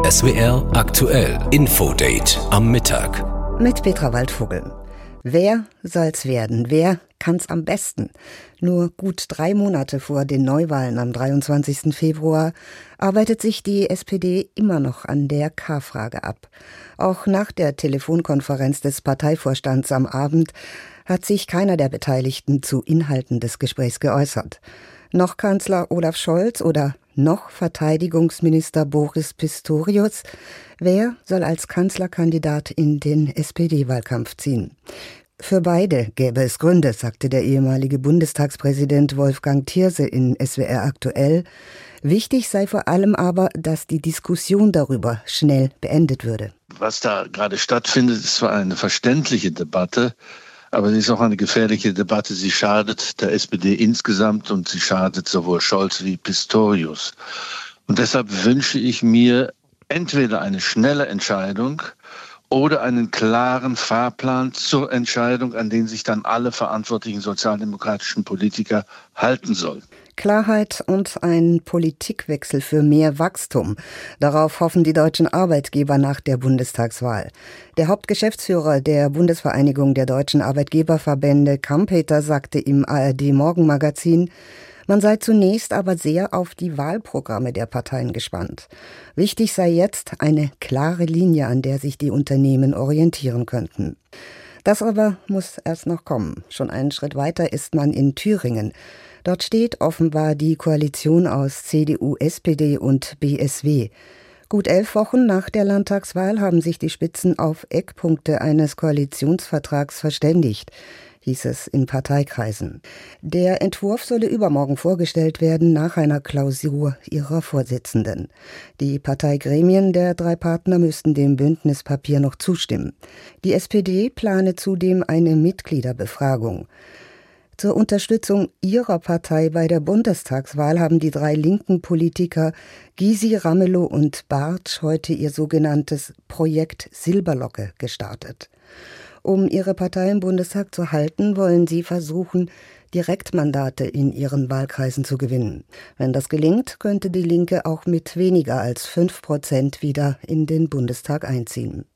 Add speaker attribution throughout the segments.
Speaker 1: SWR aktuell Infodate am Mittag.
Speaker 2: Mit Petra Waldvogel. Wer soll's werden? Wer kann's am besten? Nur gut 3 Monate vor den Neuwahlen am 23. Februar arbeitet sich die SPD immer noch an der K-Frage ab. Auch nach der Telefonkonferenz des Parteivorstands am Abend hat sich keiner der Beteiligten zu Inhalten des Gesprächs geäußert. Noch Kanzler Olaf Scholz oder noch Verteidigungsminister Boris Pistorius. Wer soll als Kanzlerkandidat in den SPD-Wahlkampf ziehen? Für beide gäbe es Gründe, sagte der ehemalige Bundestagspräsident Wolfgang Thierse in SWR aktuell. Wichtig sei vor allem aber, dass die Diskussion darüber schnell beendet würde.
Speaker 3: Was da gerade stattfindet, ist zwar eine verständliche Debatte, aber sie ist auch eine gefährliche Debatte. Sie schadet der SPD insgesamt und sie schadet sowohl Scholz wie Pistorius. Und deshalb wünsche ich mir entweder eine schnelle Entscheidung oder einen klaren Fahrplan zur Entscheidung, an den sich dann alle verantwortlichen sozialdemokratischen Politiker halten sollen.
Speaker 2: Klarheit und ein Politikwechsel für mehr Wachstum. Darauf hoffen die deutschen Arbeitgeber nach der Bundestagswahl. Der Hauptgeschäftsführer der Bundesvereinigung der deutschen Arbeitgeberverbände, Kampeter, sagte im ARD-Morgenmagazin, man sei zunächst aber sehr auf die Wahlprogramme der Parteien gespannt. Wichtig sei jetzt eine klare Linie, an der sich die Unternehmen orientieren könnten. Das aber muss erst noch kommen. Schon einen Schritt weiter ist man in Thüringen. Dort steht offenbar die Koalition aus CDU, SPD und BSW. Gut 11 Wochen nach der Landtagswahl haben sich die Spitzen auf Eckpunkte eines Koalitionsvertrags verständigt, hieß es in Parteikreisen. Der Entwurf solle übermorgen vorgestellt werden nach einer Klausur ihrer Vorsitzenden. Die Parteigremien der 3 Partner müssten dem Bündnispapier noch zustimmen. Die SPD plane zudem eine Mitgliederbefragung. Zur Unterstützung ihrer Partei bei der Bundestagswahl haben die 3 linken Politiker Gysi, Ramelow und Bartsch heute ihr sogenanntes Projekt Silberlocke gestartet. Um ihre Partei im Bundestag zu halten, wollen sie versuchen, Direktmandate in ihren Wahlkreisen zu gewinnen. Wenn das gelingt, könnte die Linke auch mit weniger als 5% wieder in den Bundestag einziehen.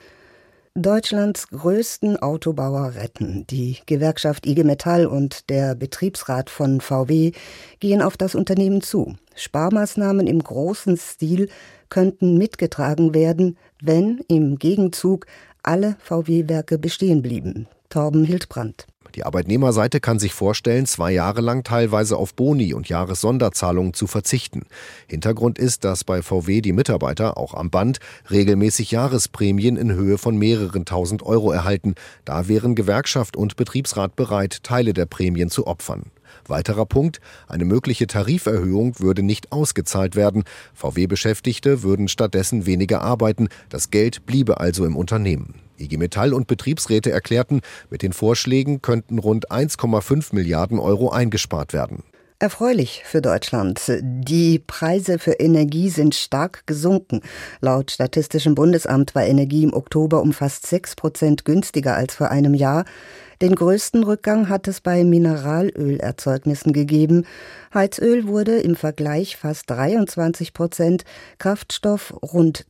Speaker 2: Deutschlands größten Autobauer retten. Die Gewerkschaft IG Metall und der Betriebsrat von VW gehen auf das Unternehmen zu. Sparmaßnahmen im großen Stil könnten mitgetragen werden, wenn im Gegenzug alle VW-Werke bestehen blieben. Torben Hildbrand.
Speaker 4: Die Arbeitnehmerseite kann sich vorstellen, 2 Jahre lang teilweise auf Boni und Jahressonderzahlungen zu verzichten. Hintergrund ist, dass bei VW die Mitarbeiter, auch am Band, regelmäßig Jahresprämien in Höhe von mehreren tausend Euro erhalten. Da wären Gewerkschaft und Betriebsrat bereit, Teile der Prämien zu opfern. Weiterer Punkt: eine mögliche Tariferhöhung würde nicht ausgezahlt werden. VW-Beschäftigte würden stattdessen weniger arbeiten. Das Geld bliebe also im Unternehmen. IG Metall und Betriebsräte erklärten, mit den Vorschlägen könnten rund 1,5 Milliarden Euro eingespart werden.
Speaker 2: Erfreulich für Deutschland. Die Preise für Energie sind stark gesunken. Laut Statistischem Bundesamt war Energie im Oktober um fast 6% günstiger als vor einem Jahr. Den größten Rückgang hat es bei Mineralölerzeugnissen gegeben. Heizöl wurde im Vergleich fast 23%, Kraftstoff rund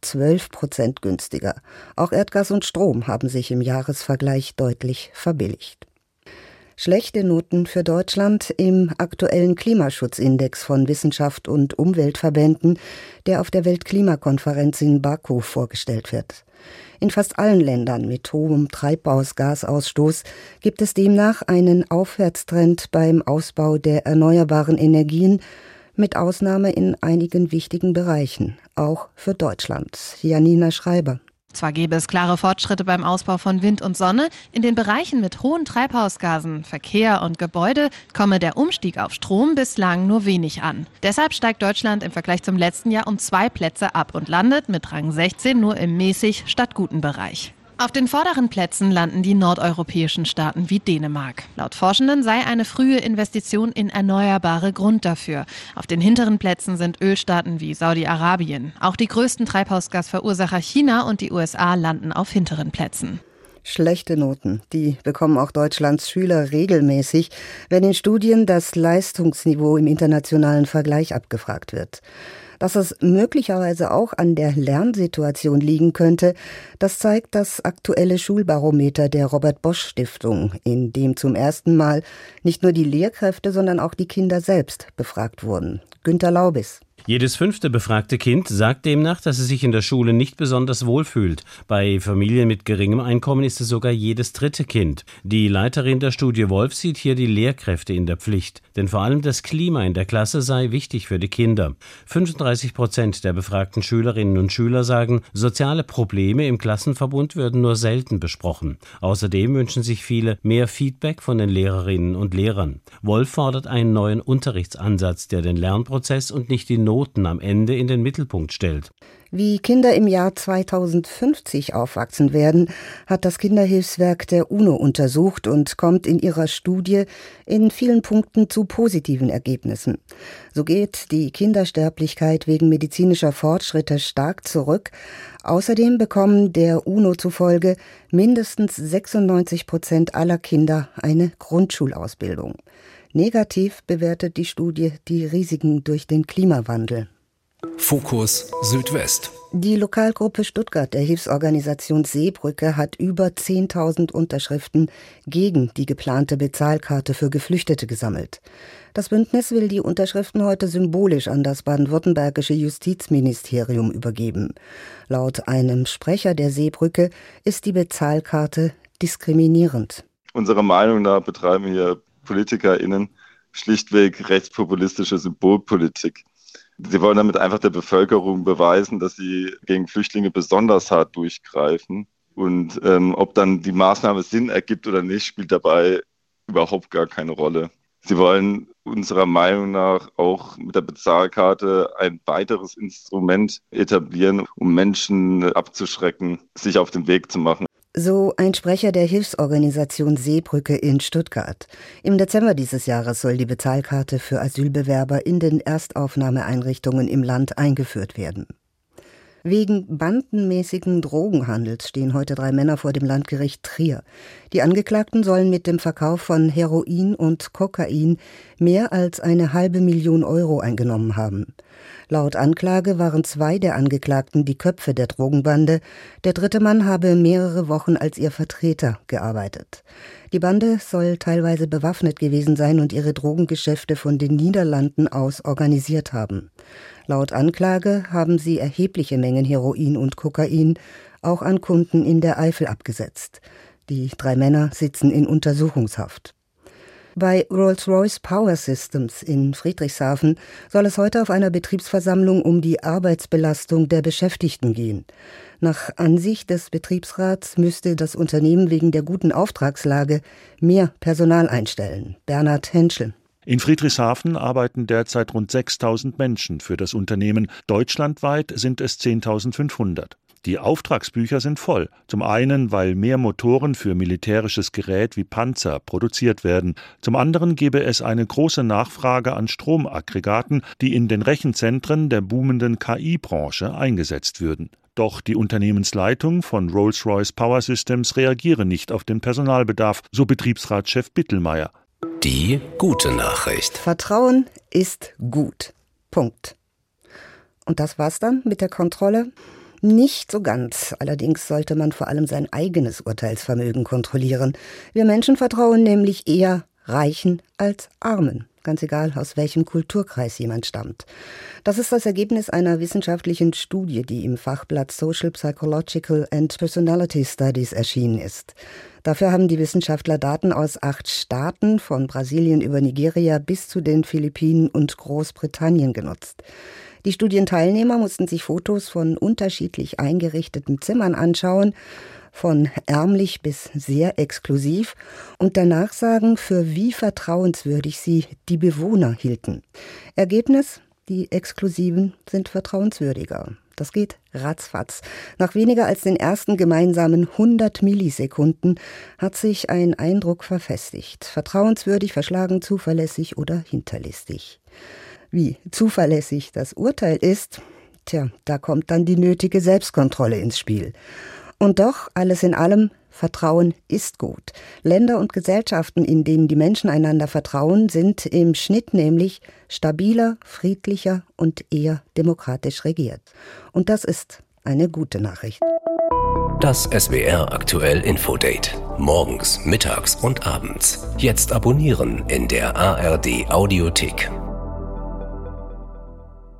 Speaker 2: 12% günstiger. Auch Erdgas und Strom haben sich im Jahresvergleich deutlich verbilligt. Schlechte Noten für Deutschland im aktuellen Klimaschutzindex von Wissenschaft und Umweltverbänden, der auf der Weltklimakonferenz in Baku vorgestellt wird. In fast allen Ländern mit hohem Treibhausgasausstoß gibt es demnach einen Aufwärtstrend beim Ausbau der erneuerbaren Energien, mit Ausnahme in einigen wichtigen Bereichen, auch für Deutschland. Janina Schreiber.
Speaker 5: Zwar gäbe es klare Fortschritte beim Ausbau von Wind und Sonne, in den Bereichen mit hohen Treibhausgasen, Verkehr und Gebäude komme der Umstieg auf Strom bislang nur wenig an. Deshalb steigt Deutschland im Vergleich zum letzten Jahr um 2 Plätze ab und landet mit Rang 16 nur im mäßig statt guten Bereich. Auf den vorderen Plätzen landen die nordeuropäischen Staaten wie Dänemark. Laut Forschenden sei eine frühe Investition in Erneuerbare Grund dafür. Auf den hinteren Plätzen sind Ölstaaten wie Saudi-Arabien. Auch die größten Treibhausgasverursacher China und die USA landen auf hinteren Plätzen.
Speaker 2: Schlechte Noten, die bekommen auch Deutschlands Schüler regelmäßig, wenn in Studien das Leistungsniveau im internationalen Vergleich abgefragt wird. Dass es möglicherweise auch an der Lernsituation liegen könnte, das zeigt das aktuelle Schulbarometer der Robert-Bosch-Stiftung, in dem zum ersten Mal nicht nur die Lehrkräfte, sondern auch die Kinder selbst befragt wurden. Günter Laubis.
Speaker 6: Jedes 5. befragte Kind sagt demnach, dass es sich in der Schule nicht besonders wohl fühlt. Bei Familien mit geringem Einkommen ist es sogar jedes 3. Kind. Die Leiterin der Studie Wolf sieht hier die Lehrkräfte in der Pflicht. Denn vor allem das Klima in der Klasse sei wichtig für die Kinder. 35% der befragten Schülerinnen und Schüler sagen, soziale Probleme im Klassenverbund würden nur selten besprochen. Außerdem wünschen sich viele mehr Feedback von den Lehrerinnen und Lehrern. Wolf fordert einen neuen Unterrichtsansatz, der den Lernprozess und nicht die Noten am Ende in den Mittelpunkt stellt.
Speaker 2: Wie Kinder im Jahr 2050 aufwachsen werden, hat das Kinderhilfswerk der UNO untersucht und kommt in ihrer Studie in vielen Punkten zu positiven Ergebnissen. So geht die Kindersterblichkeit wegen medizinischer Fortschritte stark zurück. Außerdem bekommen der UNO zufolge mindestens 96% aller Kinder eine Grundschulausbildung. Negativ bewertet die Studie die Risiken durch den Klimawandel.
Speaker 1: Fokus Südwest.
Speaker 2: Die Lokalgruppe Stuttgart der Hilfsorganisation Seebrücke hat über 10.000 Unterschriften gegen die geplante Bezahlkarte für Geflüchtete gesammelt. Das Bündnis will die Unterschriften heute symbolisch an das baden-württembergische Justizministerium übergeben. Laut einem Sprecher der Seebrücke ist die Bezahlkarte diskriminierend.
Speaker 7: Unserer Meinung nach betreiben hier PolitikerInnen schlichtweg rechtspopulistische Symbolpolitik. Sie wollen damit einfach der Bevölkerung beweisen, dass sie gegen Flüchtlinge besonders hart durchgreifen. Und ob dann die Maßnahme Sinn ergibt oder nicht, spielt dabei überhaupt gar keine Rolle. Sie wollen unserer Meinung nach auch mit der Bezahlkarte ein weiteres Instrument etablieren, um Menschen abzuschrecken, sich auf den Weg zu machen.
Speaker 2: So ein Sprecher der Hilfsorganisation Seebrücke in Stuttgart. Im Dezember dieses Jahres soll die Bezahlkarte für Asylbewerber in den Erstaufnahmeeinrichtungen im Land eingeführt werden. Wegen bandenmäßigen Drogenhandels stehen heute 3 Männer vor dem Landgericht Trier. Die Angeklagten sollen mit dem Verkauf von Heroin und Kokain mehr als 500.000 Euro eingenommen haben. Laut Anklage waren 2 der Angeklagten die Köpfe der Drogenbande. Der 3. Mann habe mehrere Wochen als ihr Vertreter gearbeitet. Die Bande soll teilweise bewaffnet gewesen sein und ihre Drogengeschäfte von den Niederlanden aus organisiert haben. Laut Anklage haben sie erhebliche Mengen Heroin und Kokain auch an Kunden in der Eifel abgesetzt. Die 3 Männer sitzen in Untersuchungshaft. Bei Rolls-Royce Power Systems in Friedrichshafen soll es heute auf einer Betriebsversammlung um die Arbeitsbelastung der Beschäftigten gehen. Nach Ansicht des Betriebsrats müsste das Unternehmen wegen der guten Auftragslage mehr Personal einstellen. Bernhard Henschel.
Speaker 8: In Friedrichshafen arbeiten derzeit rund 6.000 Menschen für das Unternehmen. Deutschlandweit sind es 10.500. Die Auftragsbücher sind voll. Zum einen, weil mehr Motoren für militärisches Gerät wie Panzer produziert werden. Zum anderen gebe es eine große Nachfrage an Stromaggregaten, die in den Rechenzentren der boomenden KI-Branche eingesetzt würden. Doch die Unternehmensleitung von Rolls-Royce Power Systems reagiere nicht auf den Personalbedarf, so Betriebsratschef Bittelmeier.
Speaker 1: Die gute Nachricht.
Speaker 2: Vertrauen ist gut. Punkt. Und das war's dann mit der Kontrolle? Nicht so ganz. Allerdings sollte man vor allem sein eigenes Urteilsvermögen kontrollieren. Wir Menschen vertrauen nämlich eher Reichen als Armen. Ganz egal, aus welchem Kulturkreis jemand stammt. Das ist das Ergebnis einer wissenschaftlichen Studie, die im Fachblatt Social Psychological and Personality Studies erschienen ist. Dafür haben die Wissenschaftler Daten aus 8 Staaten, von Brasilien über Nigeria bis zu den Philippinen und Großbritannien genutzt. Die Studienteilnehmer mussten sich Fotos von unterschiedlich eingerichteten Zimmern anschauen, von ärmlich bis sehr exklusiv, und danach sagen, für wie vertrauenswürdig sie die Bewohner hielten. Ergebnis: Die Exklusiven sind vertrauenswürdiger. Das geht ratzfatz. Nach weniger als den ersten gemeinsamen 100 Millisekunden hat sich ein Eindruck verfestigt. Vertrauenswürdig, verschlagen, zuverlässig oder hinterlistig. Wie zuverlässig das Urteil ist, da kommt dann die nötige Selbstkontrolle ins Spiel. Und doch, alles in allem, Vertrauen ist gut. Länder und Gesellschaften, in denen die Menschen einander vertrauen, sind im Schnitt nämlich stabiler, friedlicher und eher demokratisch regiert. Und das ist eine gute Nachricht.
Speaker 1: Das SWR aktuell Infodate. Morgens, mittags und abends. Jetzt abonnieren in der ARD Audiothek.